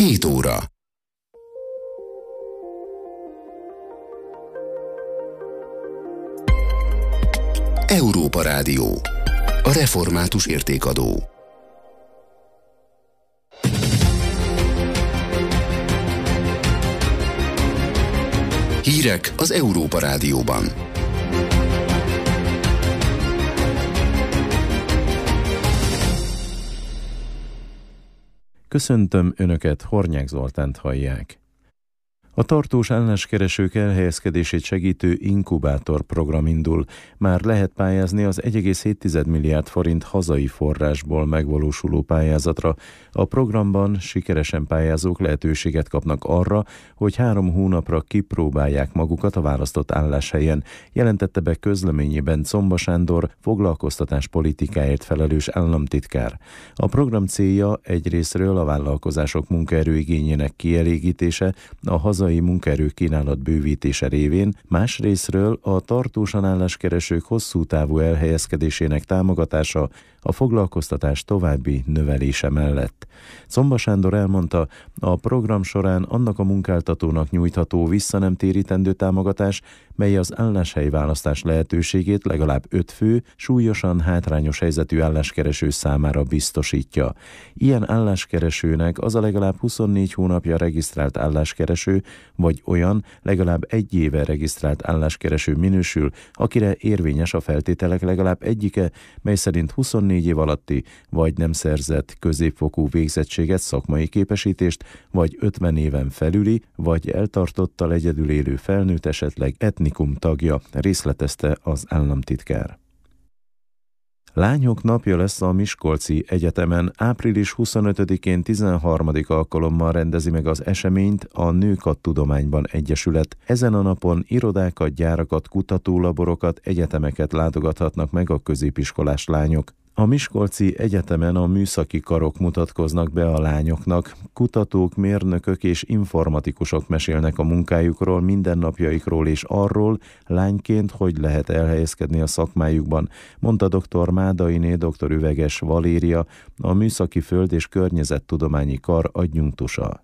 7 óra. Európa Rádió. A református értékadó. Hírek az Európa Rádióban. Köszöntöm Önöket, Hornyák Zoltánt hallják. A tartós álláskeresők elhelyezkedését segítő inkubátor program indul. Már lehet pályázni az 1,7 milliárd forint hazai forrásból megvalósuló pályázatra. A programban sikeresen pályázók lehetőséget kapnak arra, hogy 3 hónapra kipróbálják magukat a választott álláshelyen, jelentette be közleményében Czomba Sándor, foglalkoztatás politikáért felelős államtitkár. A program célja egyrészről a vállalkozások munkaerőigényének kielégítése, a hazai munkaerő kínálat bővítése révén, másrészről a tartósan álláskeresők hosszú távú elhelyezkedésének támogatása, a foglalkoztatás további növelése mellett. Czomba Sándor elmondta, a program során annak a munkáltatónak nyújtható visszanemtérítendő támogatás, mely az álláshelyválasztás lehetőségét legalább 5 fő, súlyosan hátrányos helyzetű álláskereső számára biztosítja. Ilyen álláskeresőnek az a legalább 24 hónapja regisztrált álláskereső, vagy olyan legalább 1 éve regisztrált álláskereső minősül, akire érvényes a feltételek legalább egyike, mely szerint 24 év alatti, vagy nem szerzett középfokú végzettséget, szakmai képesítést, vagy 50 éven felüli, vagy eltartottal egyedül élő felnőtt, esetleg etnikum tagja, részletezte az államtitkár. Lányok napja lesz a Miskolci Egyetemen. Április 25-én 13. alkalommal rendezi meg az eseményt a Nők a Tudományban Egyesület. Ezen a napon irodákat, gyárakat, kutatólaborokat, egyetemeket látogathatnak meg a középiskolás lányok. A Miskolci Egyetemen a műszaki karok mutatkoznak be a lányoknak. Kutatók, mérnökök és informatikusok mesélnek a munkájukról, mindennapjaikról és arról, lányként hogy lehet elhelyezkedni a szakmájukban, mondta dr. Mádainé dr. Üveges Valéria, a Műszaki Föld- és Környezettudományi Kar adjunktusa.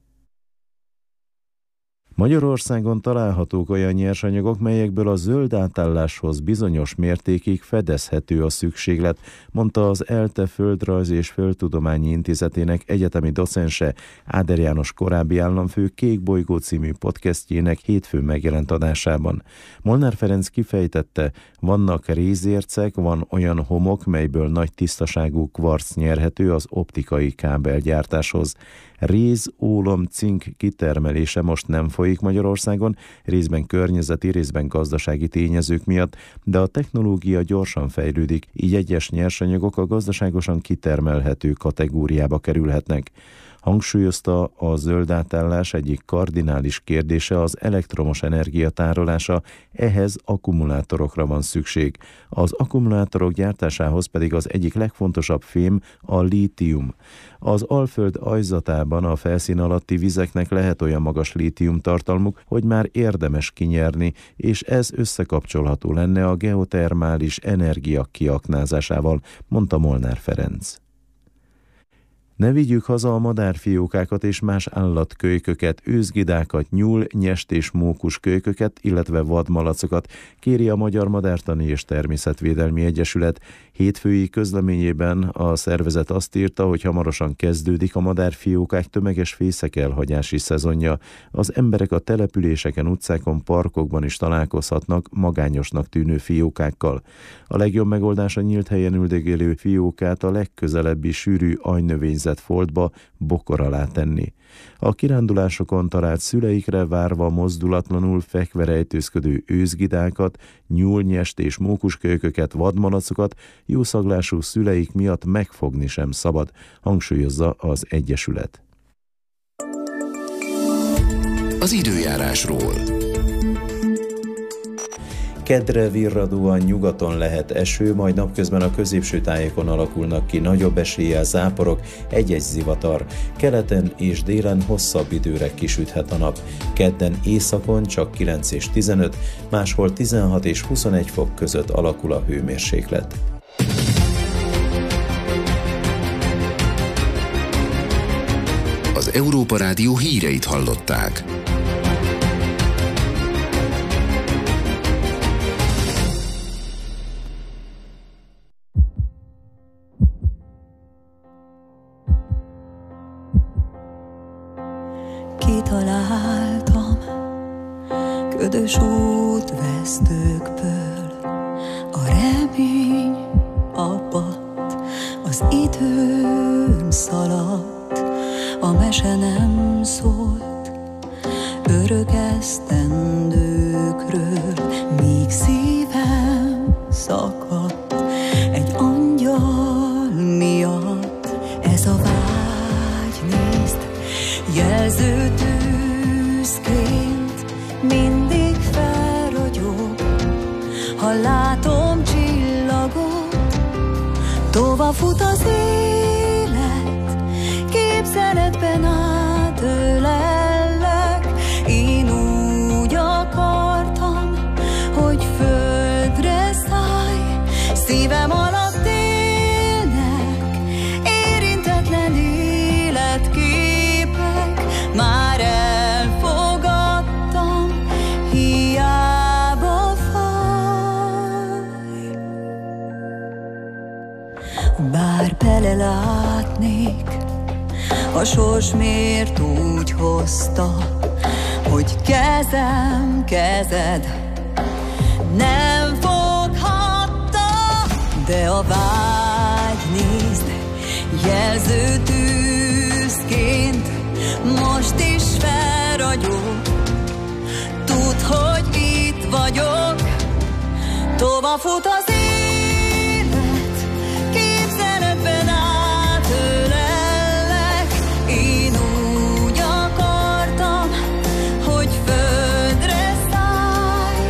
Magyarországon találhatók olyan nyersanyagok, melyekből a zöld átálláshoz bizonyos mértékig fedezhető a szükséglet, mondta az ELTE Földrajz és Földtudományi Intézetének egyetemi docense, Áder János korábbi államfő Kék Bolygó című podcastjének hétfőn megjelent adásában. Molnár Ferenc kifejtette, vannak rézércek, van olyan homok, melyből nagy tisztaságú kvarc nyerhető az optikai kábelgyártáshoz. Réz, ólom, cink kitermelése most nem folyik Magyarországon, részben környezeti, részben gazdasági tényezők miatt, de a technológia gyorsan fejlődik, így egyes nyersanyagok a gazdaságosan kitermelhető kategóriába kerülhetnek. Hangsúlyozta, a zöld átállás egyik kardinális kérdése az elektromos energia tárolása, ehhez akkumulátorokra van szükség. Az akkumulátorok gyártásához pedig az egyik legfontosabb fém a lítium. Az Alföld aljzatában a felszín alatti vizeknek lehet olyan magas lítium tartalmuk, hogy már érdemes kinyerni, és ez összekapcsolható lenne a geotermális energia kiaknázásával, mondta Molnár Ferenc. Ne vigyük haza a madárfiókákat és más állatkölyköket, őzgidákat, nyúl, nyest és mókus kölyköket, illetve vadmalacokat, kéri a Magyar Madártani és Természetvédelmi Egyesület. Hétfői közleményében a szervezet azt írta, hogy hamarosan kezdődik a madárfiókák tömeges fészekelhagyási szezonja. Az emberek a településeken, utcákon, parkokban is találkozhatnak magányosnak tűnő fiókákkal. A legjobb megoldás a nyílt helyen üldögélő fiókát a legközelebbi sűrű ajnövényzet foltba, bokor alá tenni. A kirándulásokon talált szüleikre várva mozdulatlanul fekve rejtőzködő őzgidákat, nyúlnyest és mókuskölyköket, vadmalacokat jószaglású szüleik miatt megfogni sem szabad, hangsúlyozza az Egyesület. Az időjárásról. Keddre virradóan nyugaton lehet eső, majd napközben a középső tájékon alakulnak ki nagyobb eséllyel záporok, egy-egy zivatar. Keleten és délen hosszabb időre kisüthet a nap. Kedden északon csak 9 és 15, máshol 16 és 21 fok között alakul a hőmérséklet. Az Európa Rádió híreit hallották. Kitaláltam ködös útvesztőkből, a remény apadt, az időn szaladt, a mese nem szólt örök esztendőkről, míg szívem szakadt egy angyal miatt. Ez a vágy, nézd, jelző tűzként mindig felragyog, ha látom csillagot, tovább fut az élet, képzeletben átölellek. Én úgy akartam, hogy földre szállj, szívem alatt élnek érintetlen életképek. Már elfogadtam, hiába fáj. Bár belelátnék, a sors miért úgy hozta, hogy kezem kezed nem foghatta. De a vágy, nézd, jelző tűzként most is felragyog. Tudd, hogy itt vagyok, tovább fut az élet, képzeletben átölellek. Én úgy akartam, hogy földre szállj,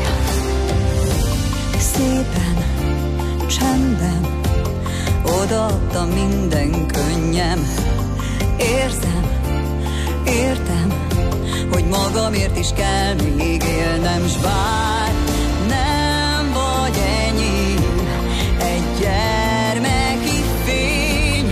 szépen, csendben odaadtam minden könnyem. Érzem, értem, hogy magamért is kell még élnem, s bár nem vagy enyém, egy gyermeki fény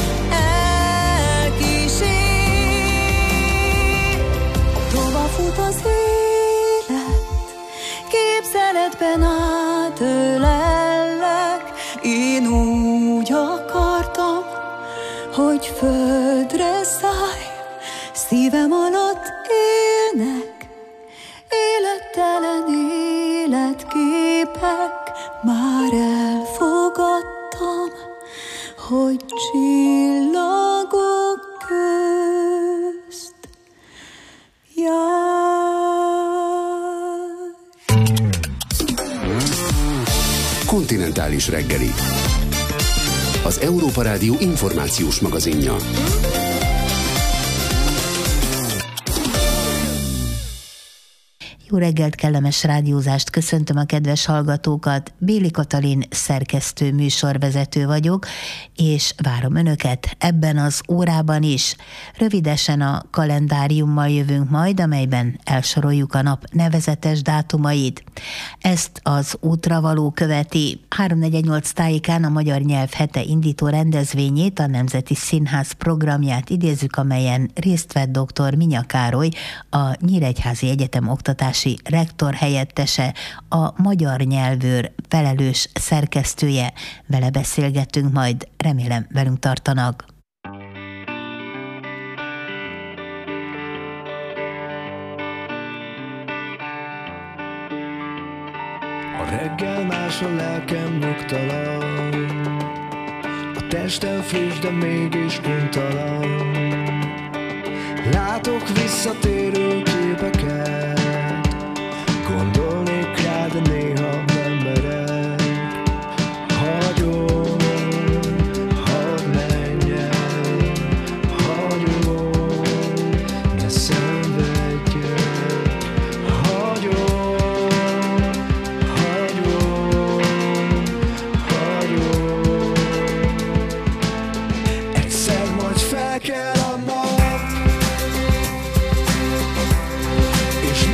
elkísér. Tovább fut az élet, képzeletben átölellek. Én úgy akartam, hogy földre szállj, szívem alatt élnek élettelen életképek. Már elfogadtam, hogy csillagok közt járj. Kontinentális reggeli. Az Európa Rádió információs magazinja. Jó reggelt, kellemes rádiózást, köszöntöm a kedves hallgatókat. Béli Katalin szerkesztő, műsorvezető vagyok, és várom Önöket ebben az órában is. Rövidesen a kalendáriummal jövünk majd, amelyben elsoroljuk a nap nevezetes dátumait. Ezt az útravaló követi. 348 tájékán a Magyar Nyelv hete indító rendezvényét, a Nemzeti Színház programját idézzük, amelyen részt vett dr. Minya Károly, a Nyíregyházi Egyetem oktatási rektor helyettese, a magyar nyelvőr felelős szerkesztője. Vele beszélgetünk majd, remélem velünk tartanak. A reggel más, a lelkem nyugtalan, a testem friss, de mégis untalan. Látok visszatérő képeket, gondolnék rá, de néha nem merek. Hagyom, hadd menjen, hagyom, ne szenvedjek. Hagyom, hagyom, hagyom. Egyszer majd fel kell a nap, és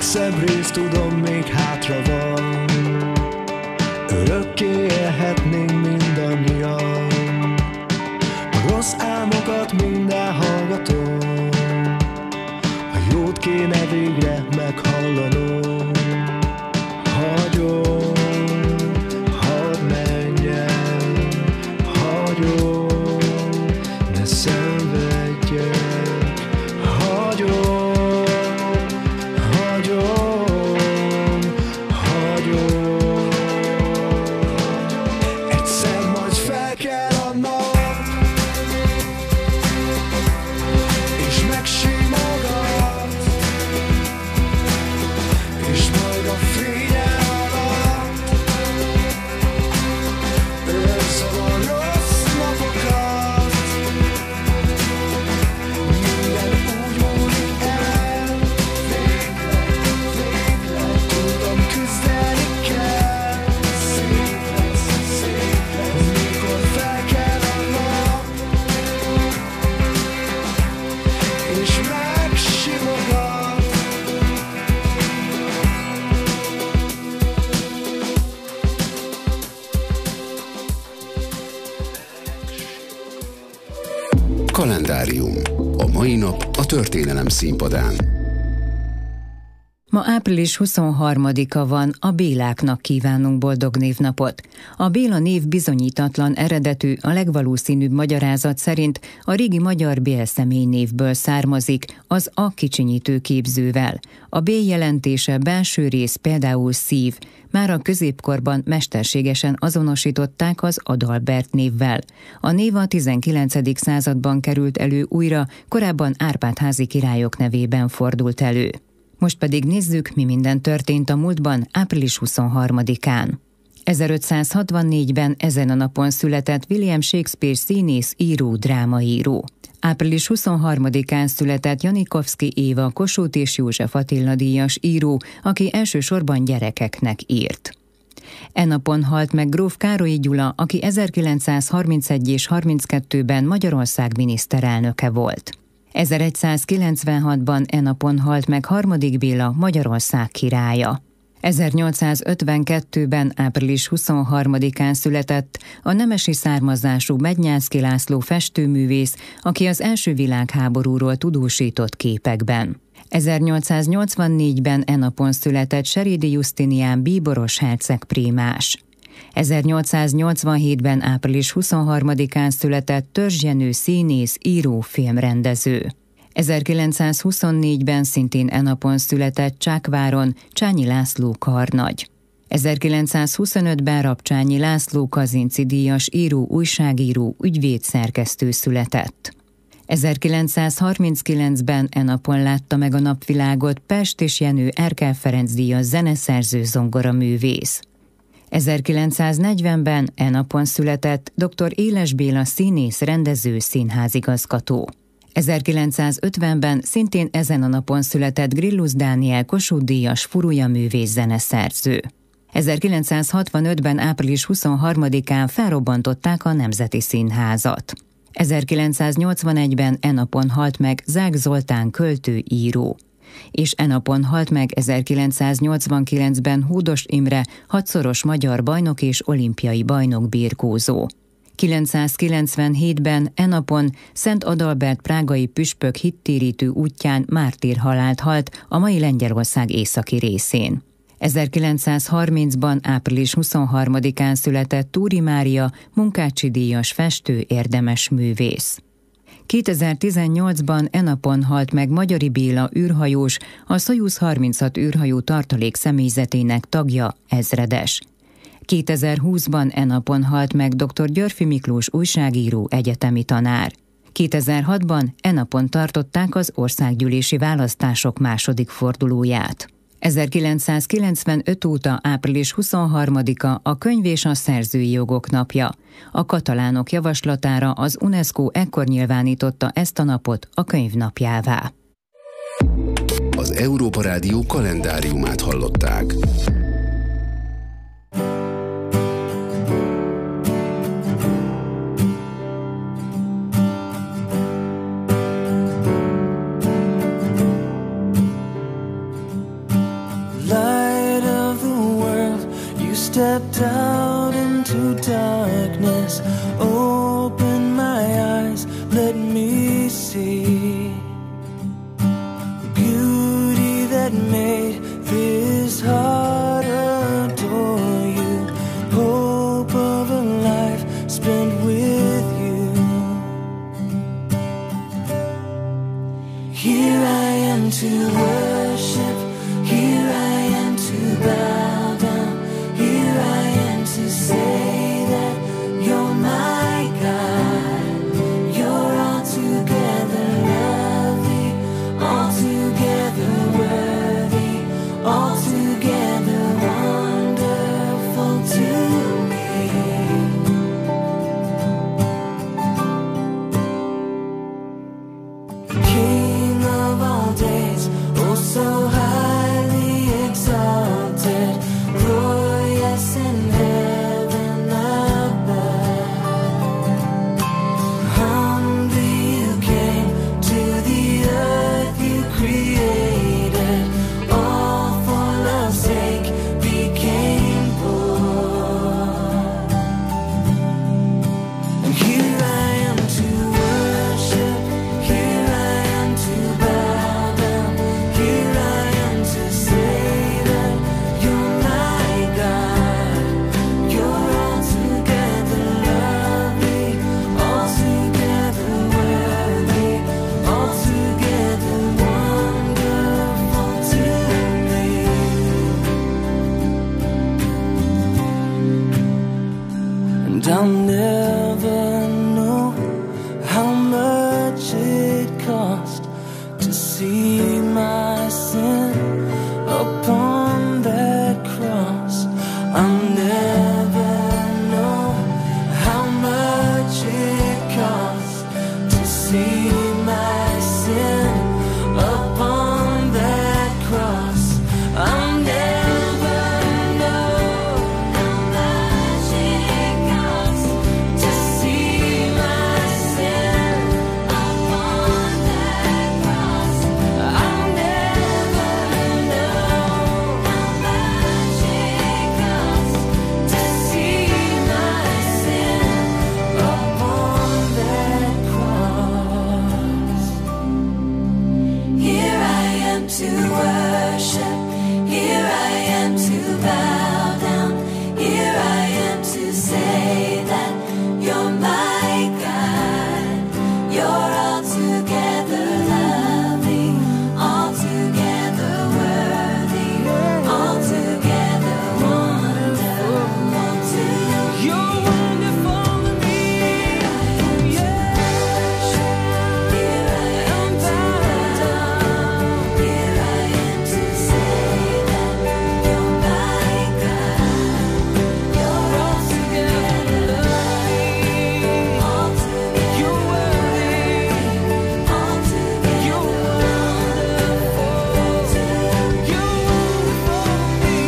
legszebb rész tudom még hátra van. Örökké élhetnénk mindannyian. A rossz álmokat mind elhallgatom. A jót kéne végre meghallanom. Hagyom, hadd menjen, hagyom, ne szenvedjek. Hagyom, hagyom, hagyom. Egyszer majd felkel a nap, és megsimogat, és majd a fénye alatt őrzöm a rossz napokat. Minden úgy múlik el, végre tudom, küzdeni kell. Szép lesz, mikor felkel a nap, és megsimogat. Kalendárium. A mai nap a történelem színpadán. Ma április 23-a van, a Béláknak kívánunk boldog névnapot. A Béla név bizonyítatlan eredetű, a legvalószínűbb magyarázat szerint a régi magyar Bél személynévből származik, az a kicsinyítő képzővel. A Bél jelentése belső rész, például szív. Már a középkorban mesterségesen azonosították az Adalbert névvel. A név a 19. században került elő újra, korábban Árpád-házi királyok nevében fordult elő. Most pedig nézzük, mi minden történt a múltban, április 23-án. 1564-ben ezen a napon született William Shakespeare színész, író, drámaíró. Április 23-án született Janikovszky Éva, Kossuth és József Attila díjas író, aki elsősorban gyerekeknek írt. E napon halt meg gróf Károlyi Gyula, aki 1931 és 32-ben Magyarország miniszterelnöke volt. 1196-ban e napon halt meg Harmadik Béla, Magyarország királya. 1852-ben április 23-án született a nemesi származású Mednyánszky László festőművész, aki az első világháborúról tudósított képekben. 1884-ben e napon született Serédi Justinián bíboros herceg prímás. 1887-ben április 23-án született Törzs Jenő színész, író, filmrendező. 1924-ben szintén e napon született Csákváron Csányi László karnagy. 1925-ben Rabcsányi László Kazinczy díjas író, újságíró, ügyvéd, szerkesztő született. 1939-ben e napon látta meg a napvilágot Pest és Jenő Erkel Ferenc díjas zeneszerző, zongoraművész. 1940-ben e napon született dr. Éles Béla színész, rendező, színházigazgató. 1950-ben szintén ezen a napon született Grillus Dániel Kossuth díjas furujaművész, zeneszerző. 1965-ben április 23-án felrobbantották a Nemzeti Színházat. 1981-ben e napon halt meg Zák Zoltán költő, író. És e napon halt meg 1989-ben Hódos Imre, 6-szoros magyar bajnok és olimpiai bajnok birkózó. 997-ben e napon Szent Adalbert prágai püspök hittérítő útján mártírhalált halt a mai Lengyelország északi részén. 1930-ban április 23-án született Túri Mária, Munkácsi díjas festő, érdemes művész. 2018-ban e napon halt meg Magyari Béla űrhajós, a Soyuz 36 űrhajó tartalék személyzetének tagja, ezredes. 2020-ban e napon halt meg dr. Györffy Miklós újságíró, egyetemi tanár. 2006-ban e napon tartották az országgyűlési választások második fordulóját. 1995 óta április 23-a a könyv és a szerzői jogok napja. A katalánok javaslatára az UNESCO ekkor nyilvánította ezt a napot a könyv napjává. Az Európa Rádió kalendáriumát hallották. stepped out into darkness, open my eyes, let me see beauty that made this heart adore you, hope of a life spent with you. Here I am to worship, here I am to bow down, here I am to say that you're my God. You're altogether lovely, altogether worthy, altogether wonderful to me. King of all days, oh so highly exalted, glorious in heaven above. Humbly you came to the earth you created, all for love's sake became poor. And here I am to worship, here I am to bow down, here I am to say that you're my God. You're altogether lovely, altogether worthy, altogether wonderful to me. And I'll never know how much it cost to see my sin upon that cross. I'll never know how much it cost to see my sin upon that cross. I'll never know how much it cost to see my sin upon that cross. I'll never know how much it cost to see my sin upon that cross. Here I am to worship, here I am to bow down, here I am to say that you're my God. You're altogether lovely, altogether worthy, altogether wonderful to me. You're wonderful to me. Here I am to bow down, here I am to say that you're my God. You're altogether lovely, altogether you're worthy, altogether you're wonderful to me. You're wonderful to me.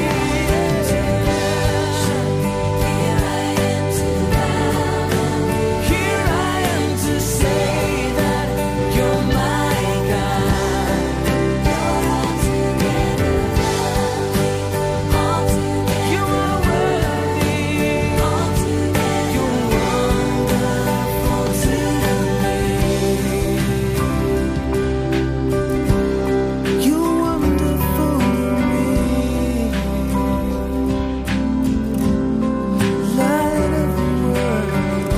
Here I am to bow down, here I am to say that you're my God. You're altogether lovely, altogether you are worthy, altogether you're wonderful to me. You're wonderful to me. Light of the world,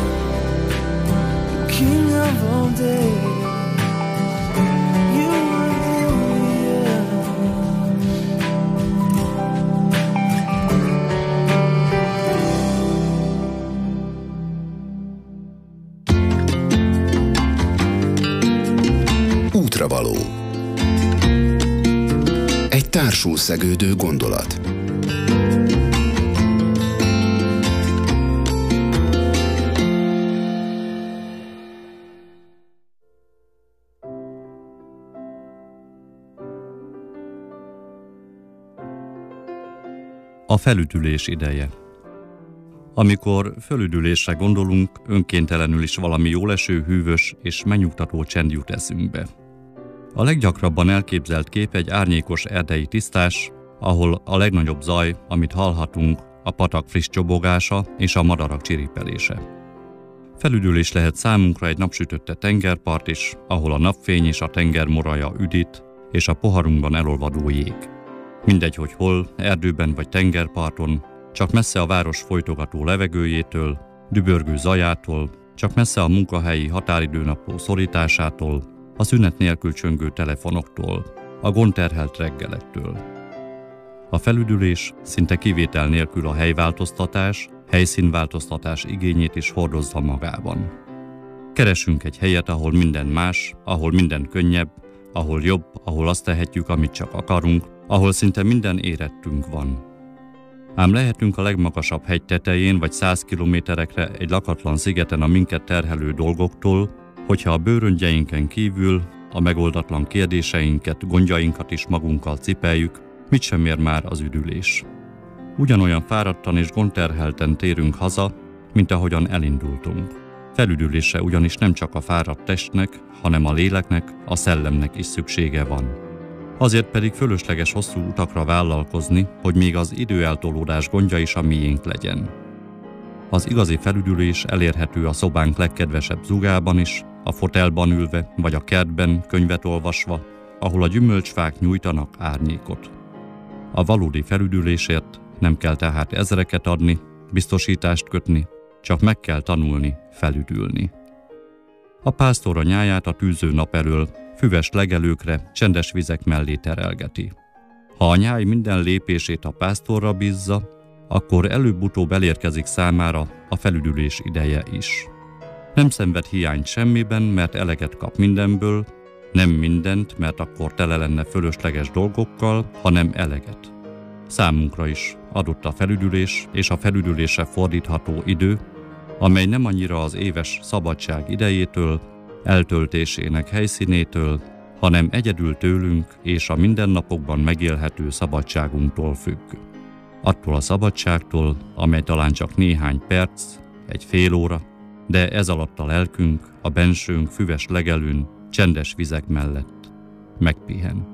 King of all days, you are glorious. Útravaló. Egy társul szegődő gondolat. A felüdülés ideje. Amikor fölüdülésre gondolunk, önkéntelenül is valami jóleső, hűvös és megnyugtató csend jut eszünkbe. A leggyakrabban elképzelt kép egy árnyékos erdei tisztás, ahol a legnagyobb zaj, amit hallhatunk, a patak friss csobogása és a madarak csiripelése. Felüdülés lehet számunkra egy napsütötte tengerpart is, ahol a napfény és a tenger moraja üdít, és a poharunkban elolvadó jég. Mindegy, hogy hol, erdőben vagy tengerparton, csak messze a város folytogató levegőjétől, dübörgő zajától, csak messze a munkahelyi határidőnapló szorításától, a szünet nélkül csöngő telefonoktól, a gondterhelt reggelektől. A felüdülés szinte kivétel nélkül a helyváltoztatás, helyszínváltoztatás igényét is hordozza magában. Keresünk egy helyet, ahol minden más, ahol minden könnyebb, ahol jobb, ahol azt tehetjük, amit csak akarunk, ahol szinte minden érettünk van. Ám lehetünk a legmagasabb hegy tetején vagy 100 kilométerekre egy lakatlan szigeten a minket terhelő dolgoktól, hogyha a bőröngyeinken kívül a megoldatlan kérdéseinket, gondjainkat is magunkkal cipeljük, mit sem ér már az üdülés. Ugyanolyan fáradtan és gondterhelten térünk haza, mint ahogyan elindultunk. Felüdülésre ugyanis nem csak a fáradt testnek, hanem a léleknek, a szellemnek is szüksége van. Azért pedig fölösleges hosszú utakra vállalkozni, hogy még az időeltolódás gondja is a miénk legyen. Az igazi felüdülés elérhető a szobánk legkedvesebb zugában is, a fotelban ülve vagy a kertben könyvet olvasva, ahol a gyümölcsfák nyújtanak árnyékot. A valódi felüdülésért nem kell tehát ezreket adni, biztosítást kötni, csak meg kell tanulni felüdülni. A pásztor a nyáját a tűző nap elől füves legelőkre, csendes vizek mellé terelgeti. Ha a nyáj minden lépését a pásztorra bízza, akkor előbb-utóbb elérkezik számára a felüdülés ideje is. Nem szenved hiányt semmiben, mert eleget kap mindenből, nem mindent, mert akkor tele lenne fölösleges dolgokkal, hanem eleget. Számunkra is adott a felüdülés és a felüdülésre fordítható idő, amely nem annyira az éves szabadság idejétől, eltöltésének helyszínétől, hanem egyedül tőlünk és a mindennapokban megélhető szabadságunktól függ. Attól a szabadságtól, amely talán csak néhány perc, egy fél óra, de ez alatt a lelkünk, a bensőnk füves legelőn, csendes vizek mellett megpihen.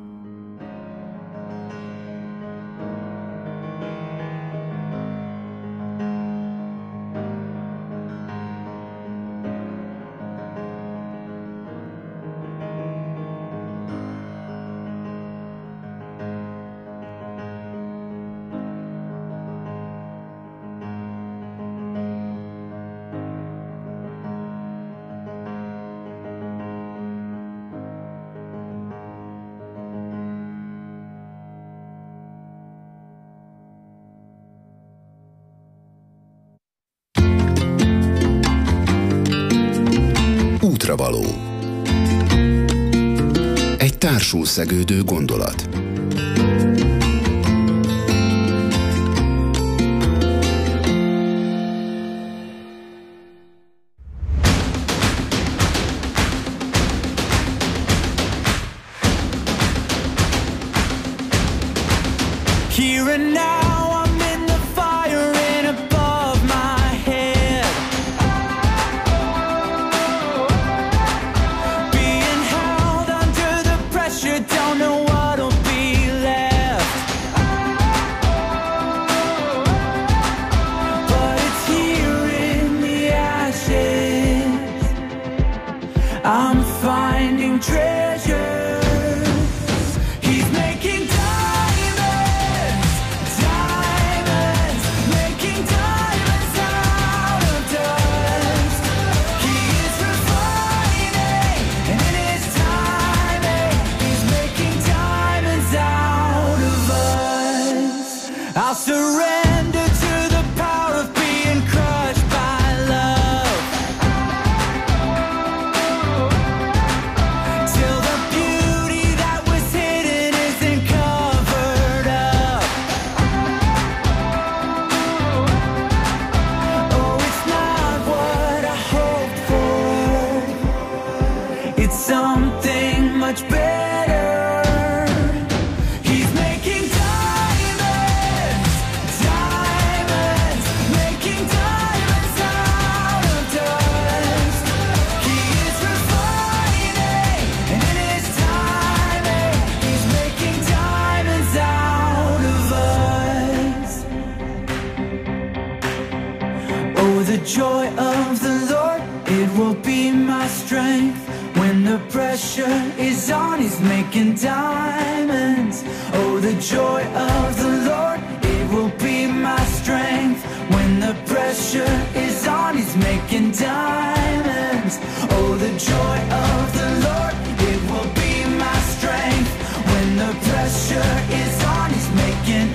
Útravaló. Egy társul szegődő gondolat. Here and now I'm in the fire and above my head, being held under the pressure, don't know what'll be the joy of the Lord, it will be my strength. When the pressure is on, He's making diamonds. Oh, the joy of the Lord, it will be my strength. When the pressure is on, He's making diamonds. Oh, the joy of the Lord, it will be my strength. When the pressure is on, He's making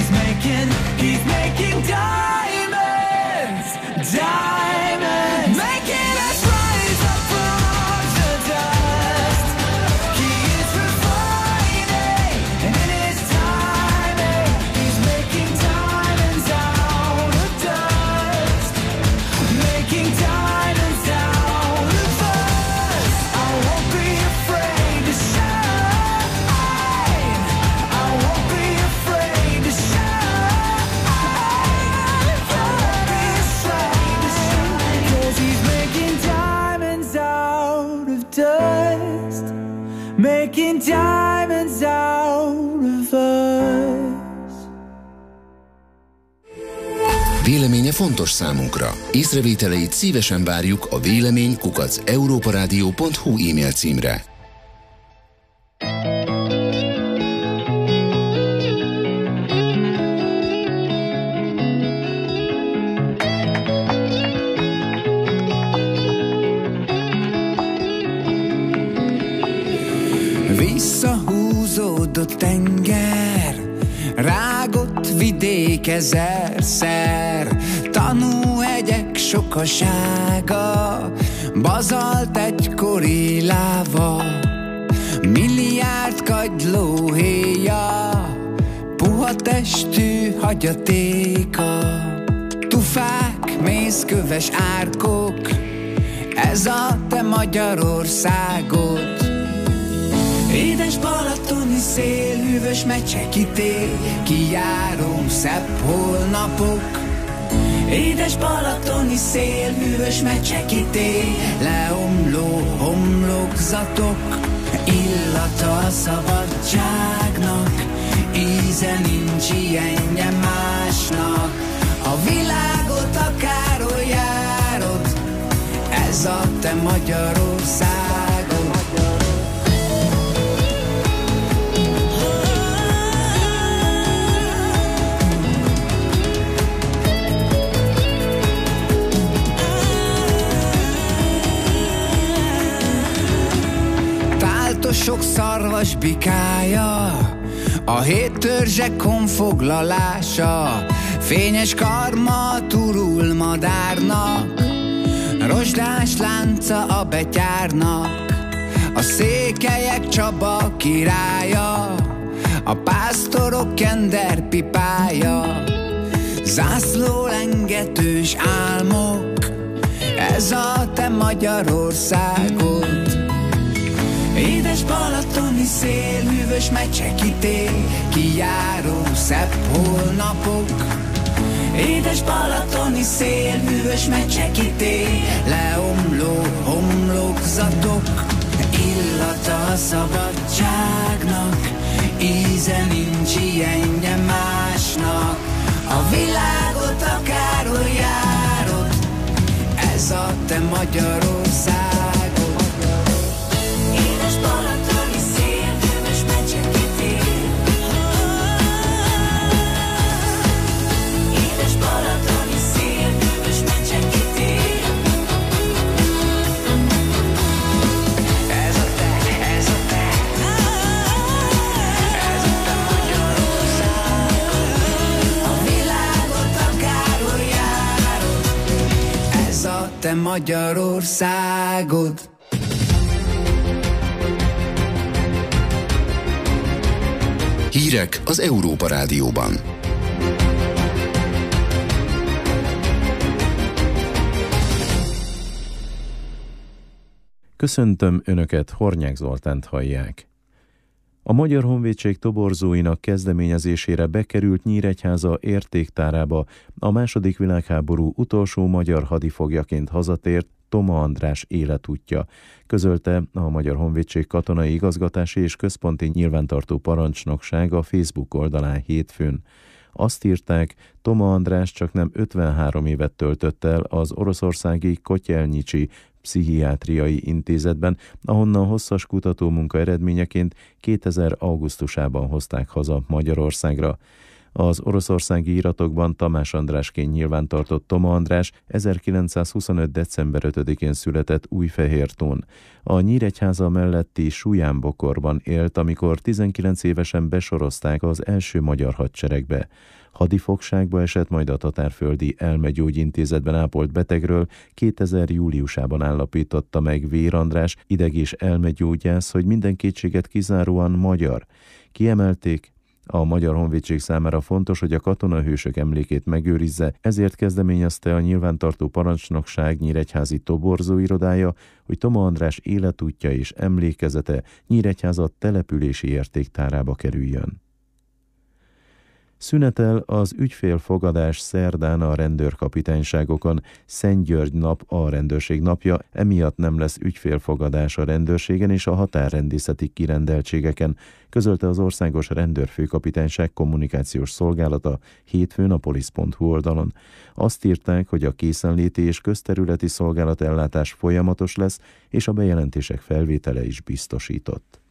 diamonds, diamonds, making us rise up from the dust. He is refining, and in His timing, He's making diamonds out of dust, making diamonds out of us. I won't be afraid to shine. I won't be afraid to shine. Making diamonds out of us. Véleménye fontos számunkra. Észrevételeit szívesen várjuk a vélemény@europaradio.hu e-mail címre. Visszahúzódott tenger, rágott vidék ezerszer, tanúhegyek sokasága, bazalt egykori láva, milliárd kagyló héja, puha testű hagyatéka, tufák, mészköves árkok, ez a te Magyarországod. Édes balatoni szél, hűvös mecsekítél, kijáró szebb holnapok. Édes balatoni szél, hűvös mecsekítél, leomló homlokzatok. Illata a szabadságnak, íze nincs ilyenje másnak. A világot akárhol járod, ez a te Magyarországod. Sok szarvas bikája, a hét törzsek honfoglalása, fényes karma turul madárnak, rozsdás lánca a betyárnak, a székelyek Csaba királya, a pásztorok kenderpipája, zászlólengetős álmok, ez a te Magyarországod. Édes balatoni szél, hűvös mecsekítél, kijáró szebb holnapok. Édes balatoni szél, hűvös mecsekítél, leomló homlokzatok. Illata a szabadságnak, íze nincs ilyenje másnak. A világot akárhol járod, ez a te Magyarországod. Te Magyarországod. Hírek az Európa Rádióban. Köszöntöm Önöket, Hornyák Zoltánt hallják. A Magyar Honvédség toborzóinak kezdeményezésére bekerült Nyíregyháza értéktárába a II. Világháború utolsó magyar hadifogjaként hazatért Toma András életútja, közölte a Magyar Honvédség katonai igazgatási és központi nyilvántartó parancsnokság a Facebook oldalán hétfőn. Azt írták, Toma András csaknem 53 évet töltött el az oroszországi Kotyelnyicsi pszichiátriai intézetben, ahonnan hosszas kutatómunka eredményeként 2000 augusztusában hozták haza Magyarországra. Az oroszországi iratokban Tamás Andrásként nyilvántartott Toma András 1925. december 5-én született Újfehértón. A Nyíregyháza melletti Sujánbokorban élt, amikor 19 évesen besorozták az első magyar hadseregbe. Hadifogságba esett, majd a Tatárföldi Elmegyógyintézetben ápolt betegről 2000. júliusában állapította meg Vér András, ideg- és elmegyógyász, hogy minden kétséget kizáróan magyar. Kiemelték, a Magyar Honvédség számára fontos, hogy a katonahősök emlékét megőrizze, ezért kezdeményezte a nyilvántartó parancsnokság nyíregyházi toborzóirodája, hogy Toma András életútja és emlékezete Nyíregyháza települési értéktárába kerüljön. Szünetel az ügyfélfogadás szerdán a rendőrkapitányságokon. Szentgyörgy nap a rendőrség napja, emiatt nem lesz ügyfélfogadás a rendőrségen és a határrendészeti kirendeltségeken, közölte az Országos Rendőrfőkapitányság kommunikációs szolgálata hétfőn a polisz.hu oldalon. Azt írták, hogy a készenléti és közterületi szolgálatellátás folyamatos lesz, és a bejelentések felvétele is biztosított.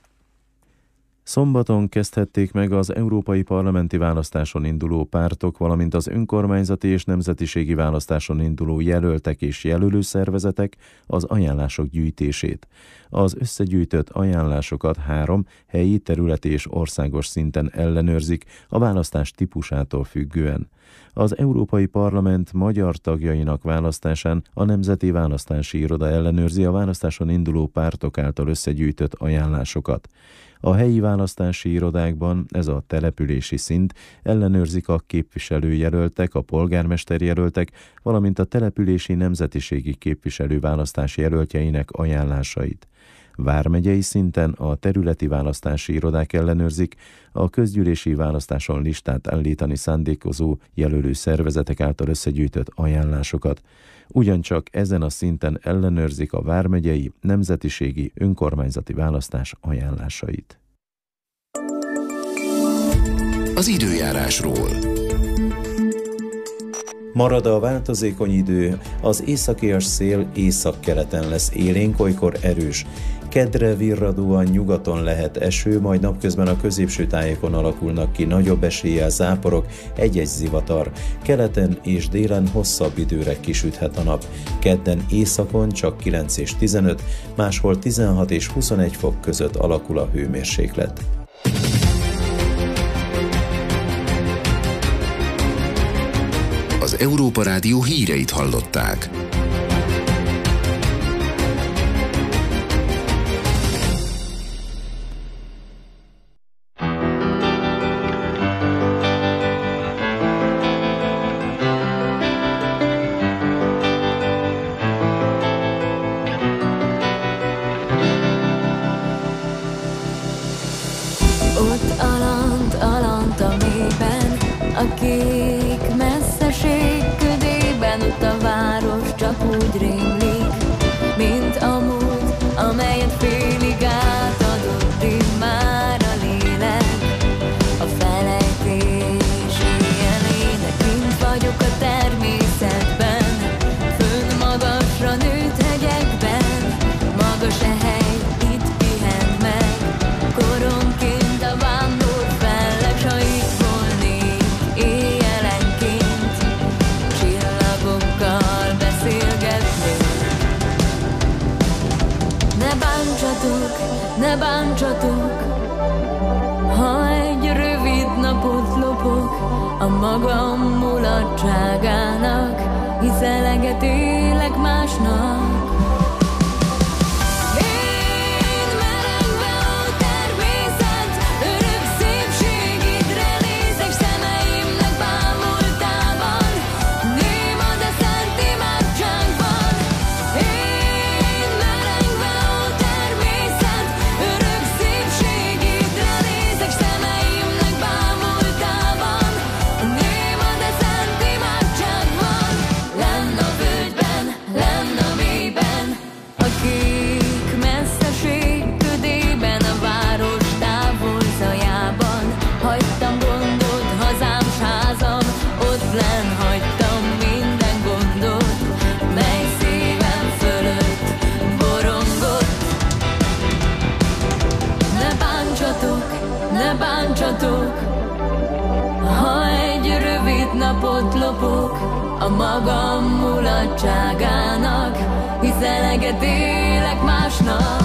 Szombaton kezdhették meg az európai parlamenti választáson induló pártok, valamint az önkormányzati és nemzetiségi választáson induló jelöltek és jelölő szervezetek az ajánlások gyűjtését. Az összegyűjtött ajánlásokat 3 helyi, területi és országos szinten ellenőrzik a választás típusától függően. Az Európai Parlament magyar tagjainak választásán a Nemzeti Választási Iroda ellenőrzi a választáson induló pártok által összegyűjtött ajánlásokat. A helyi választási irodákban, ez a települési szint, ellenőrzik a képviselőjelöltek, a polgármesterjelöltek, valamint a települési nemzetiségi képviselő választási jelöltjeinek ajánlásait. Vármegyei szinten a területi választási irodák ellenőrzik a közgyűlési választáson listát állítani szándékozó jelölő szervezetek által összegyűjtött ajánlásokat. Ugyancsak ezen a szinten ellenőrzik a vármegyei, nemzetiségi, önkormányzati választás ajánlásait. Az időjárásról. Marad a változékony idő, az északias szél északkeleten lesz élénk, olykor erős. Keddre virradóan nyugaton lehet eső, majd napközben a középső tájékon alakulnak ki nagyobb eséllyel záporok, egy-egy zivatar. Keleten és délen hosszabb időre kisüthet a nap. Kedden északon csak 9 és 15, máshol 16 és 21 fok között alakul a hőmérséklet. Az Európa Rádió híreit hallották. Ott alant a mélyben, a kék messzeség ködében, ott a város csak úgy rémlik, mint a múlt, amelyet félig átadott immár a lélek. A felejtés éjjelének, mint vagyok a természetben, fönn magasra nőtt hegyekben, magas e hely, itt pihent meg, koronként a vándor felleg, s ha itt volnék éjjelenként, csillagokkal beszélgetnék. Ne bántsatok, ha egy rövid napot lopok a magam mulatságának, hisz eleget élek másnak. Lenn a völgyben, lenn a lopok a magam mulatságának, hisz eleget élek másnak.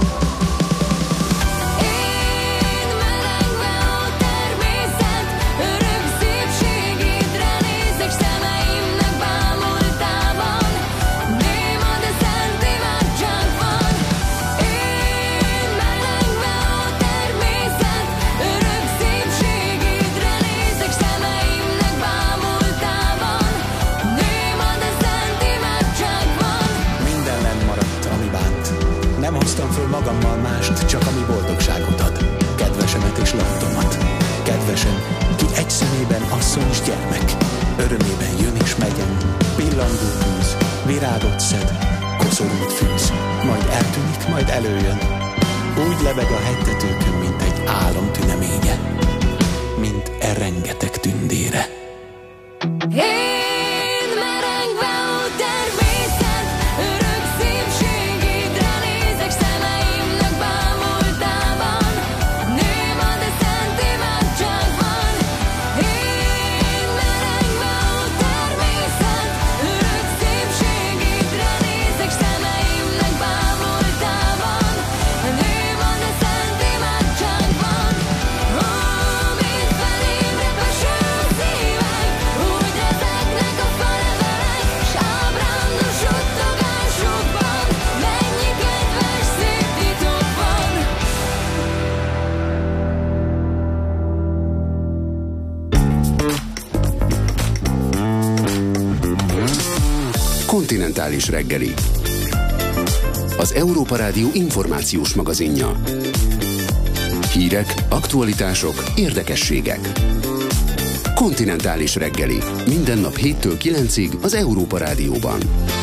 Föl magammal mást, csak ami boldogságot ad. Kedvesemet és laktomat. Kedvesem, ki egy szemében asszony és gyermek. Örömében jön és megyen. Pillangó tűz, virágot szed, koszorút fűz. Majd eltűnik, majd előjön. Úgy lebeg a hegytetőkön, mint egy álom tüneménye. Mint rengeteg tündére. Kontinentális reggeli. Az Európa Rádió információs magazinja. Hírek, aktualitások, érdekességek. Kontinentális reggeli. Minden nap 7-től 9-ig az Európa Rádióban.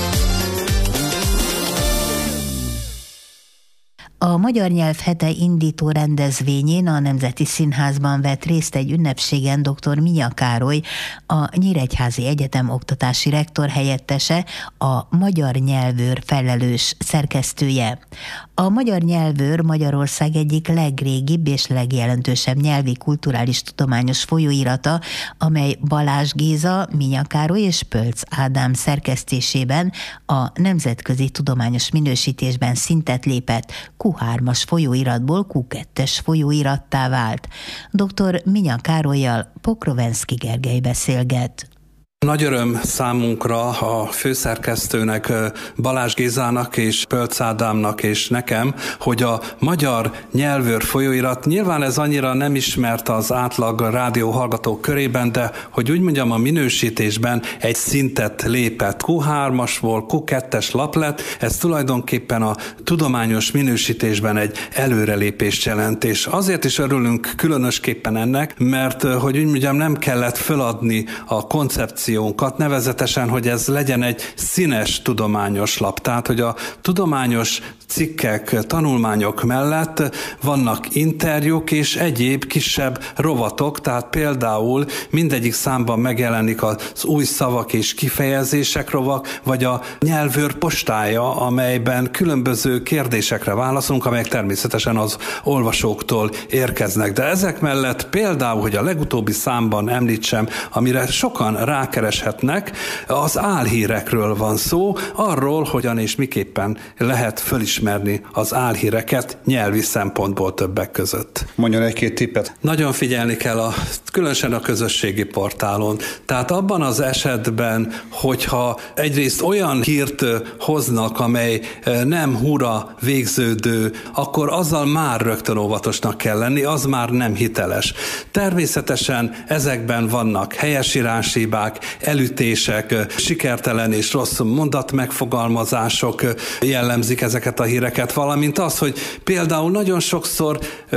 A Magyar Nyelv Hete indító rendezvényén a Nemzeti Színházban vett részt egy ünnepségen dr. Minya Károly, a Nyíregyházi Egyetem oktatási rektor helyettese, a Magyar Nyelvőr felelős szerkesztője. A Magyar Nyelvőr Magyarország egyik legrégibb és legjelentősebb nyelvi kulturális tudományos folyóirata, amely Balázs Géza, Minya Károly és Pölc Ádám szerkesztésében a nemzetközi tudományos minősítésben szintet lépett, Q3-as folyóiratból Q2-es folyóirattá vált. Dr. Minya Károllyal Pokrovenszky Gergely beszélget. Nagy öröm számunkra, a főszerkesztőnek, Balázs Gézának és Pölc Ádámnak és nekem, hogy a Magyar Nyelvőr folyóirat, nyilván ez annyira nem ismert az átlag rádióhallgatók körében, de hogy úgy mondjam, a minősítésben egy szintet lépett. Q3-asból Q2-es lap lett, ez tulajdonképpen a tudományos minősítésben egy előrelépést jelent, és azért is örülünk különösképpen ennek, mert hogy úgy mondjam, nem kellett feladni a koncepciót, nevezetesen, hogy ez legyen egy színes tudományos lap. Tehát, hogy a tudományos cikkek, tanulmányok mellett vannak interjúk és egyéb kisebb rovatok, tehát például mindegyik számban megjelenik az új szavak és kifejezések rovak, vagy a Nyelvőr postája, amelyben különböző kérdésekre válaszolunk, amelyek természetesen az olvasóktól érkeznek. De ezek mellett például, hogy a legutóbbi számban említsem, amire sokan rákereshetnek, az álhírekről van szó, arról, hogyan és miképpen lehet fölismerni az álhíreket nyelvi szempontból többek között. Mondjon egy-két tippet. Nagyon figyelni kell, különösen a közösségi portálon. Tehát abban az esetben, hogyha egyrészt olyan hírt hoznak, amely nem hurra végződő, akkor azzal már rögtön óvatosnak kell lenni, az már nem hiteles. Természetesen ezekben vannak helyesíráshibák, elütések, sikertelen és rossz mondatmegfogalmazások jellemzik ezeket a híreket, valamint az, hogy például nagyon sokszor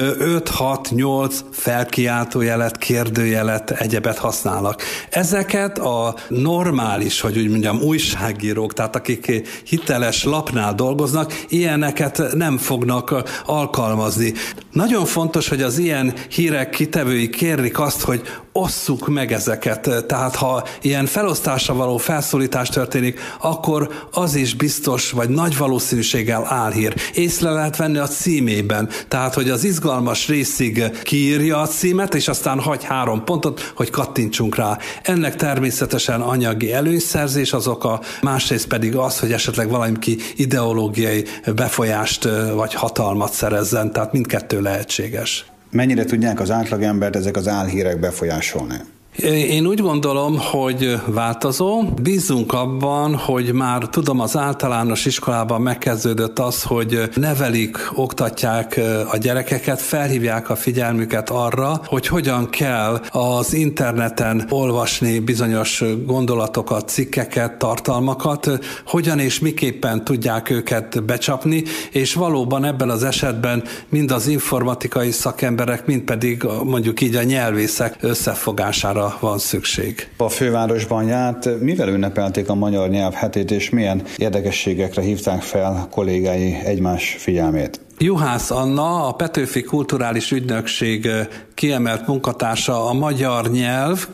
5-6-8 felkiáltójelet, kérdőjelet, egyebet használnak. Ezeket a normális, hogy úgy mondjam, újságírók, tehát akik hiteles lapnál dolgoznak, ilyeneket nem fognak alkalmazni. Nagyon fontos, hogy az ilyen hírek kitevői kérlik azt, hogy osszuk meg ezeket. Tehát ha ilyen felosztásra való felszólítás történik, akkor az is biztos, vagy nagy valószínűséggel álhír. Észre lehet venni a címében. Tehát, hogy az izgalmas részig kiírja a címet, és aztán hagy 3 pontot, hogy kattintsunk rá. Ennek természetesen anyagi előnyszerzés az oka, másrészt pedig az, hogy esetleg valaki ideológiai befolyást vagy hatalmat szerezzen, tehát mindkettő lehetséges. Mennyire tudják az átlagembert ezek az álhírek befolyásolni? Én úgy gondolom, hogy változó. Bízunk abban, hogy már tudom, az általános iskolában megkezdődött az, hogy nevelik, oktatják a gyerekeket, felhívják a figyelmüket arra, hogy hogyan kell az interneten olvasni bizonyos gondolatokat, cikkeket, tartalmakat, hogyan és miképpen tudják őket becsapni, és valóban ebben az esetben mind az informatikai szakemberek, mind pedig mondjuk így a nyelvészek összefogására van szükség. A fővárosban járt, mivel ünnepelték a magyar nyelv hetét, és milyen érdekességekre hívták fel kollégái egymás figyelmét? Juhász Anna, a Petőfi Kulturális Ügynökség kiemelt munkatársa a magyar nyelv,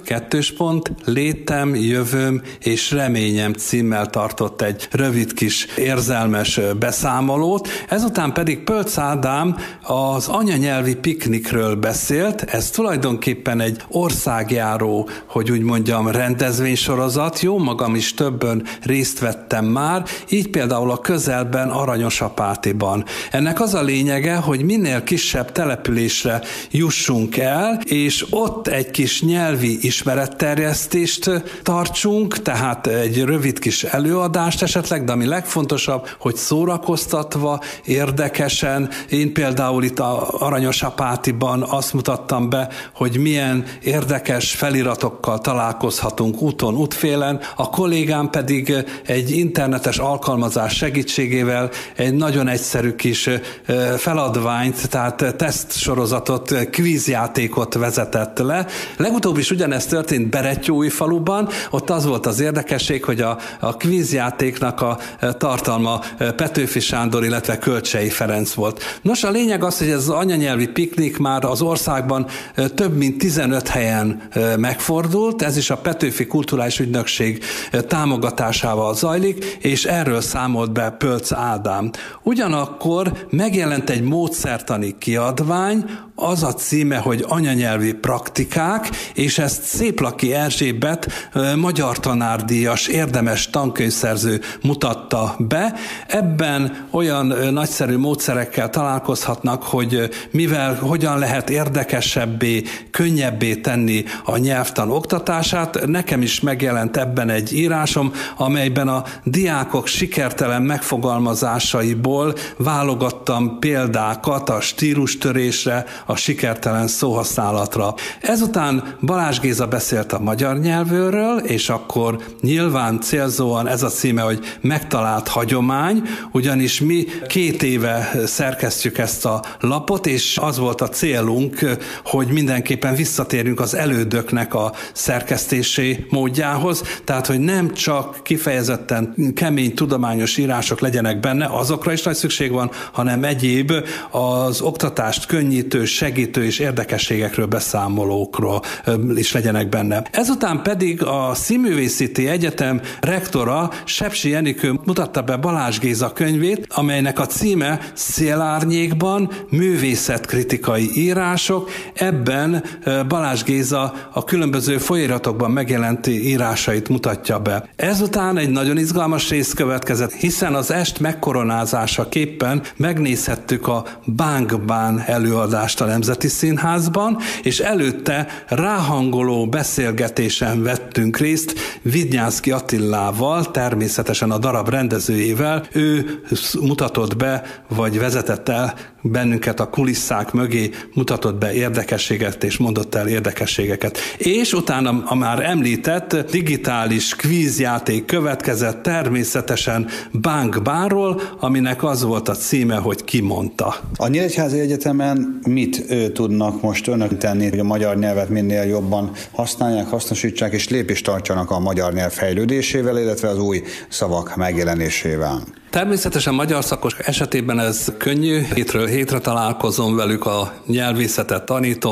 létem, jövőm és reményem címmel tartott egy rövid kis érzelmes beszámolót. Ezután pedig Pölc Ádám az anyanyelvi piknikről beszélt. Ez tulajdonképpen egy országjáró, hogy úgy mondjam, rendezvénysorozat. Jó magam is többen részt vettem már, így például a közelben Aranyosapátiban. Ennek az a lényege, hogy minél kisebb településre jussunk el, és ott egy kis nyelvi ismeretterjesztést tartsunk, tehát egy rövid kis előadást esetleg, de ami legfontosabb, hogy szórakoztatva, érdekesen. Én például itt a Aranyosapátiban azt mutattam be, hogy milyen érdekes feliratokkal találkozhatunk úton, útfélen, a kollégám pedig egy internetes alkalmazás segítségével egy nagyon egyszerű kis feladványt, tehát tesztsorozatot, kvízjátékot vezetett le. Legutóbb is ugyanezt történt Berettyóújfaluban, ott az volt az érdekesség, hogy a kvízjátéknak a tartalma Petőfi Sándor, illetve Kölcsey Ferenc volt. Nos, a lényeg az, hogy ez az anyanyelvi piknik már az országban több mint 15 helyen megfordult, ez is a Petőfi Kulturális Ügynökség támogatásával zajlik, és erről számolt be Pölc Ádám. Ugyanakkor megjelent egy módszertani kiadvány, az a címe, hogy anyanyelvi praktikák, és ezt Széplaki Erzsébet magyar tanárdíjas, érdemes tankönyvszerző mutatta be. Ebben olyan nagyszerű módszerekkel találkozhatnak, hogy hogyan lehet érdekesebbé, könnyebbé tenni a nyelvtan oktatását. Nekem is megjelent ebben egy írásom, amelyben a diákok sikertelen megfogalmazásaiból válogattam példákat a stílustörésre, a sikertelen szóhasználatra. Ezután Balázs Géza beszélt a magyar nyelvről, és akkor nyilván célzóan ez a címe, hogy megtalált hagyomány, ugyanis mi 2 éve szerkesztjük ezt a lapot, és az volt a célunk, hogy mindenképpen visszatérünk az elődöknek a szerkesztési módjához, tehát hogy nem csak kifejezetten kemény tudományos írások legyenek benne, azokra is nagy szükség van, hanem egyéb az oktatást könnyítő, segítő és érdekességekről beszámolókról is legyenek benne. Ezután pedig a Színművészeti Egyetem rektora, Sepsi Enikő mutatta be Balázs Géza könyvét, amelynek a címe Szélárnyékban művészetkritikai írások. Ebben Balázs Géza a különböző folyóiratokban megjelent írásait mutatja be. Ezután egy nagyon izgalmas rész következett, hiszen az est megkoronázásaképpen megnézhettük a Bánk-bán előadást a Nemzeti Színházban, és előtte ráhangoló beszélgetésen vettünk részt Vidnyánszky Attilával, természetesen a darab rendezőjével. Ő mutatott be, vagy vezetett el bennünket a kulisszák mögé, mutatott be érdekességet és mondott el érdekességeket. És utána a már említett digitális kvízjáték következett, természetesen Bánk-bánról, aminek az volt a címe, hogy Ki mondta. A Nyíregyházi Egyetemen mit tudnak most önök tenni, hogy a magyar nyelvet minél jobban használják, hasznosítsák és lépést tartsanak a magyar nyelv fejlődésével, illetve az új szavak megjelenésével? Természetesen magyar szakos esetében ez könnyű, hétről hétre találkozom velük, a nyelvészetet tanítom,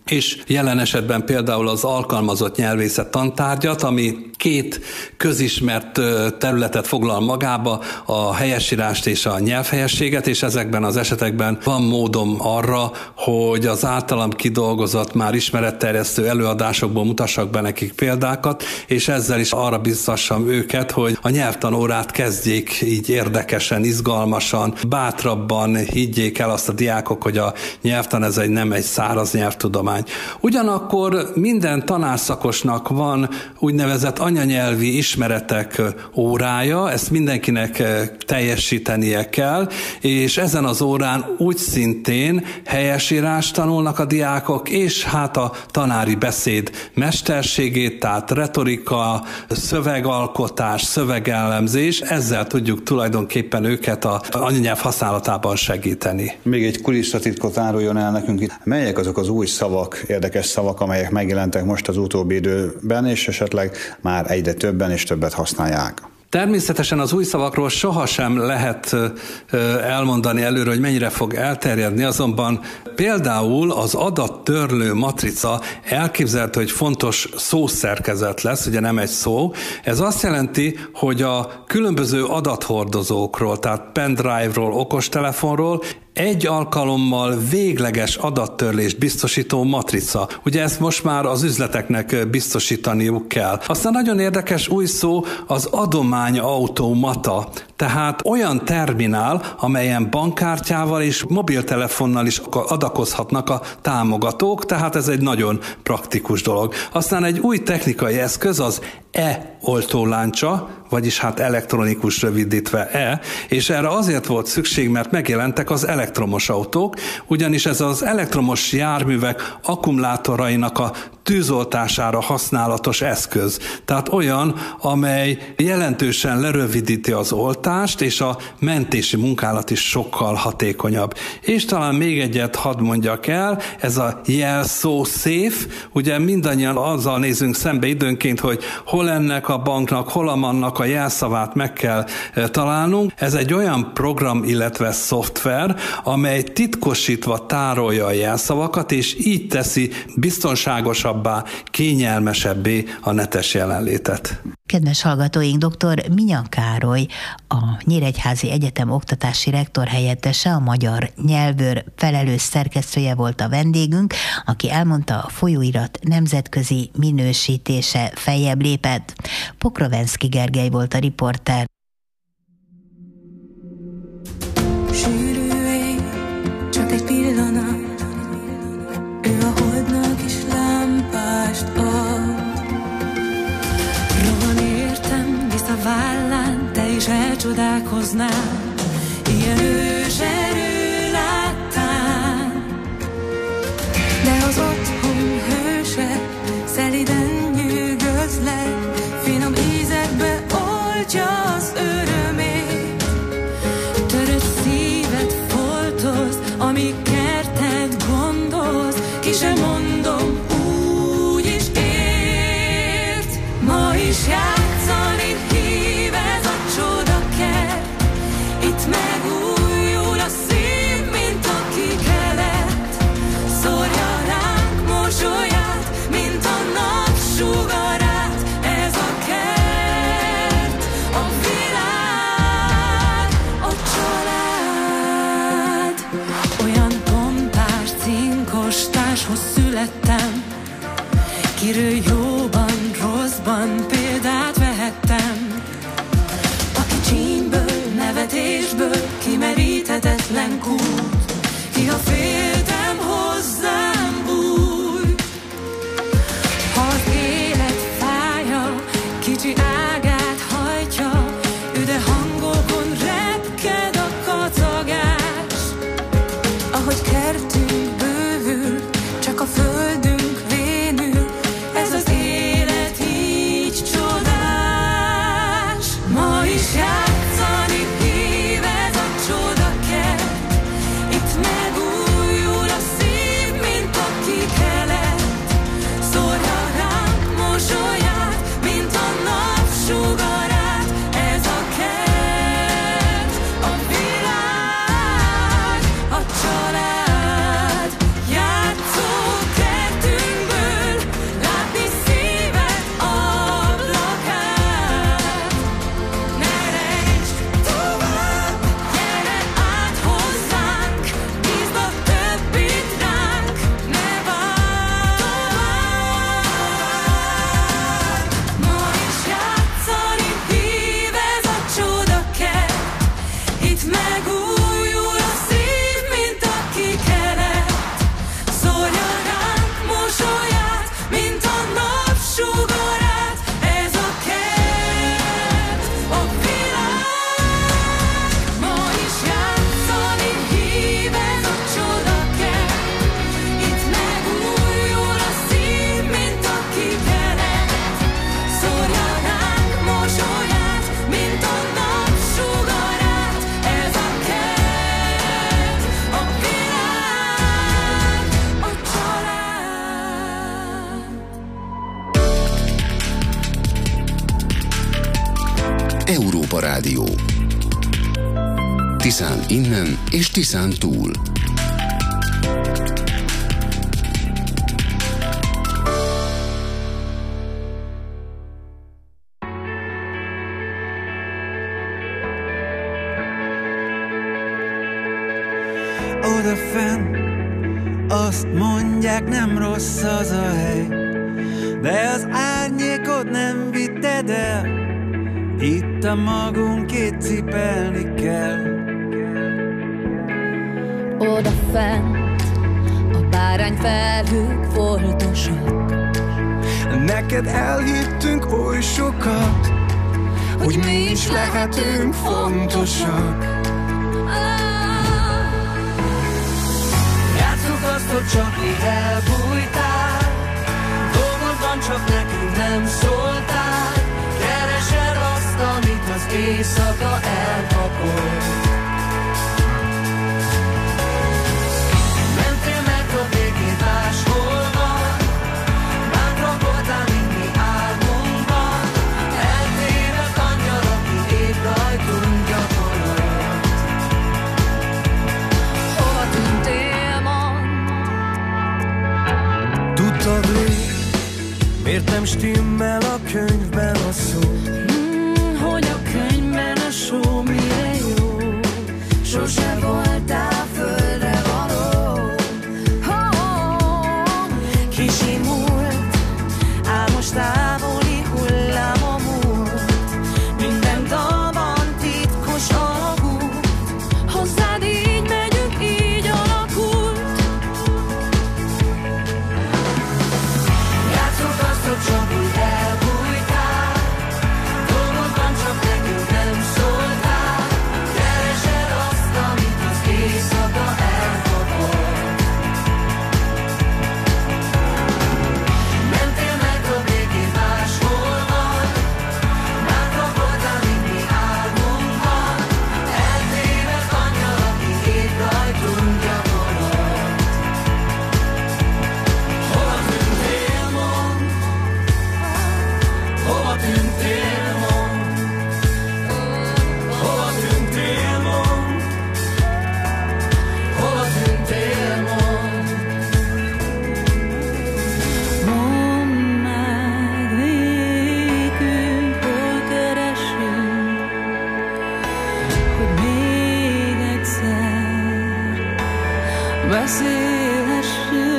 és jelen esetben például az alkalmazott nyelvészet tantárgyat, ami 2 közismert területet foglal magába, a helyesírást és a nyelvhelyességet, és ezekben az esetekben van módom arra, hogy az általam kidolgozott már ismeretterjesztő előadásokból mutassak be nekik példákat, és ezzel is arra biztassam őket, hogy a nyelvtanórát kezdjék így érdekesen, izgalmasan, bátrabban, higgyék el azt a diákok, hogy a nyelvtan ez nem egy száraz nyelvtudomány. Ugyanakkor minden tanárszakosnak van úgynevezett anyanyelvi ismeretek órája, ezt mindenkinek teljesítenie kell, és ezen az órán úgy szintén helyesírást tanulnak a diákok, és hát a tanári beszéd mesterségét, tehát retorika, szövegalkotás, szövegellemzés, ezzel tudjuk tulajdonképpen őket az anyanyelv használatában segíteni. Még egy kulisszatitkot áruljon el nekünk itt. Melyek azok az új szavak, érdekes szavak, amelyek megjelentek most az utóbbi időben, és esetleg már egyre többen és többet használják? Természetesen az új szavakról sohasem lehet elmondani előre, hogy mennyire fog elterjedni, azonban például az adattörlő matrica elképzelhető, hogy fontos szószerkezet lesz, ugye nem egy szó. Ez azt jelenti, hogy a különböző adathordozókról, tehát pendrive-ról, okostelefonról egy alkalommal végleges adattörlést biztosító matrica. Ugye ezt most már az üzleteknek biztosítaniuk kell. Aztán nagyon érdekes új szó az adományautomata. Tehát olyan terminál, amelyen bankkártyával és mobiltelefonnal is adakozhatnak a támogatók, tehát ez egy nagyon praktikus dolog. Aztán egy új technikai eszköz az e-oltóláncsa, vagyis hát elektronikus rövidítve E, és erre azért volt szükség, mert megjelentek az elektromos autók, ugyanis ez az elektromos járművek akkumulátorainak a tűzoltására használatos eszköz. Tehát olyan, amely jelentősen lerövidíti az oltást, és a mentési munkálat is sokkal hatékonyabb. És talán még egyet hadd mondjak el, ez a jelszó safe, ugye mindannyian azzal nézünk szembe időnként, hogy hol ennek a banknak, hol annak a jelszavát meg kell találnunk. Ez egy olyan program, illetve szoftver, amely titkosítva tárolja a jelszavakat, és így teszi biztonságosabbá, kényelmesebbé a netes jelenlétet. Kedves hallgatóink, dr. Minya Károly, a Nyíregyházi Egyetem oktatási rektor helyettese, a magyar nyelvőr felelős szerkesztője volt a vendégünk, aki elmondta, a folyóirat nemzetközi minősítése feljebb lépett. Pokrovenszky Gergely volt a riporter. Sűrű ég, csak egy pillanat, ő a holdnak is lámpást ad. Rohan értem, visz a vállán, te is elcsodálkoznál, ilyen őserő láttál. De az otthon hőse szeliden nyűgözlek, finom ízekbe oltja az örömét. Törött szívet foltoz, amíg kerted gondoz, ki sem mondom, úgy is ért. Ma is játszani hív ez a csodakert, itt megújul a szív, mint a kikelet. Szórja ránk mosolyát, mint a napsugarát, ez a kert, a világ, a család. Olyan Európa Rádió. Tiszán innen és Tiszán túl. Odafenn azt mondják, nem rossz az a hely, de az árnyékot nem vitted el, itt a magunkét cipelni kell. Odafent a bárányfelhők foltosak, neked elhittünk oly sokat, hogy mi is lehetünk fontosak. Azt, hogy csak így elbújtál, dolgodban csak nekünk nem szóltál. Keresed azt, amit az éjszaka elpakol. Mentél meg a végén máshol van, bátran voltál, mint mi álmunkban. Eltévedt angyal, aki épp rajtunk gyakorolt. Hova tűntél? Tudtad rég, miért nem stimmel a könyvben a szó? Hogy a könyvben a só milyen jó. Sose voltál földre való. Kisimult, álmos távoli hullám a múlt. Minden dalban titkos alagút, hozzád így megyünk, így alakult. Csak úgy elbújtál, dolgodban csak nekünk nem szóltál. Keresed azt, amit az éjszaka elfogol. Mentél meg a végén máshol van, bátran voltál, mint mi álmunkban. Eltévedt angyal, aki épp rajtunk gyakorolt. Hova tűntél, mond? Hova tűntél, mond? Hova tűntél, mond? Hova tűntél, mond? Mondd meg végünk, hol keresünk, hogy még egyszer beszélhessünk.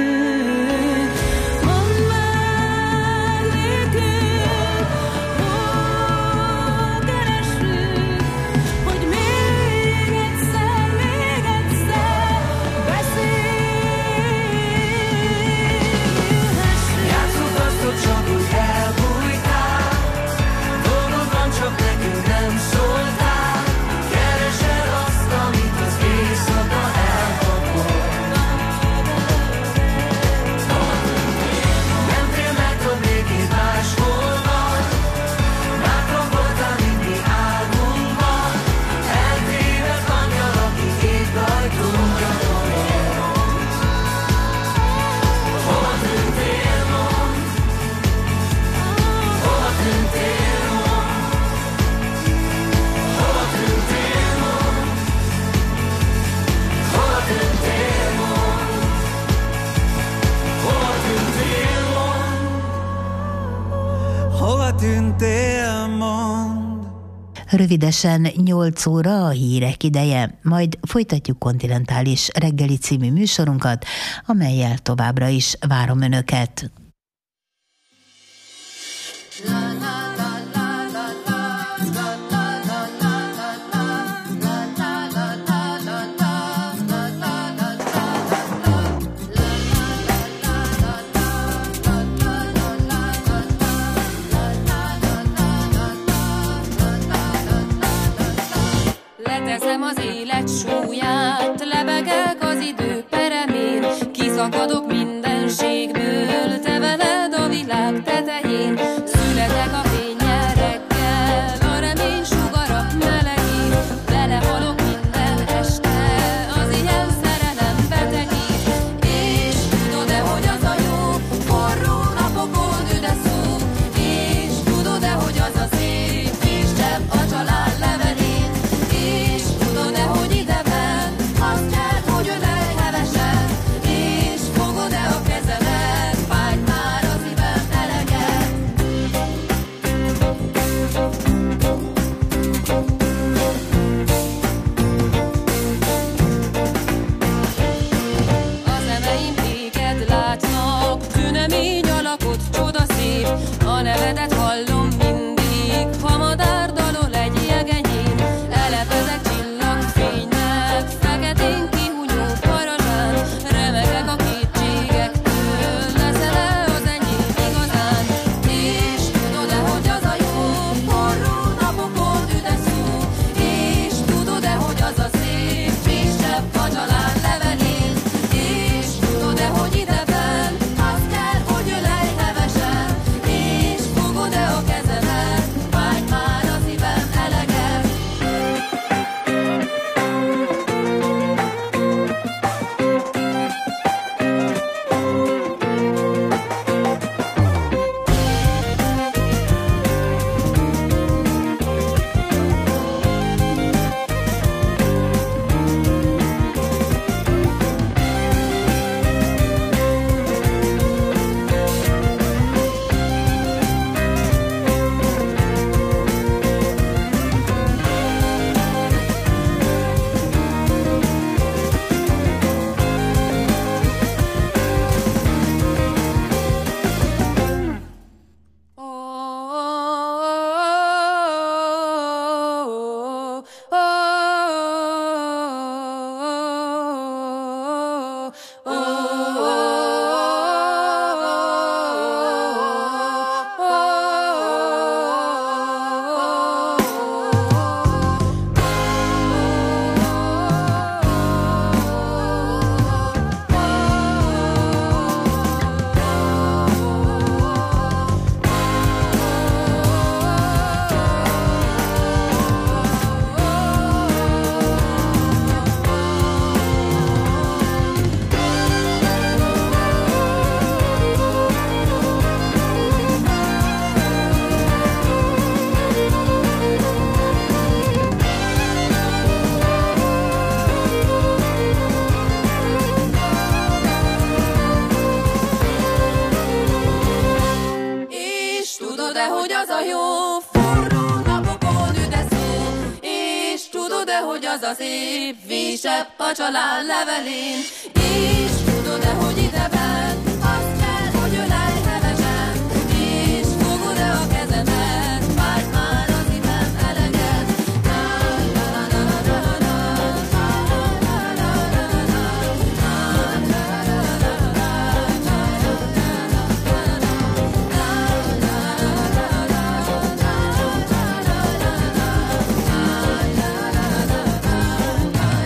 Rövidesen 8 óra a hírek ideje, majd folytatjuk Kontinentális reggeli című műsorunkat, amellyel továbbra is várom Önöket. Leteszem az élet súlyát, lebegek az idő peremén, kiszakadok mindenségből, te veled a világ tetején. Születek a fénnyel reggel, a remény sugara melegít, belehalok minden este, az ilyen szerelem betegít. És tudod-e, hogy az a jó, forró napokon üde szó, és tudod-e, hogy az a szép, és te az a szép vésebb a család levelén. És tudod-e,